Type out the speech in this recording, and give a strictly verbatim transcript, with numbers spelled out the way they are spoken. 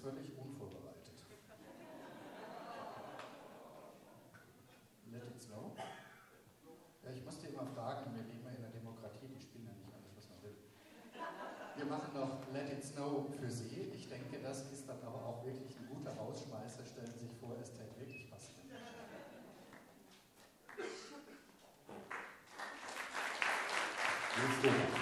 völlig unvorbereitet. Let it snow? Ja, ich muss dir immer fragen, wir leben ja in der Demokratie, die spielen ja nicht alles, was man will. Wir machen noch Let it snow für Sie. Ich denke, das ist dann aber auch wirklich ein guter Rausschmeißer. Stellen Sie sich vor, es täte wirklich passieren. Jetzt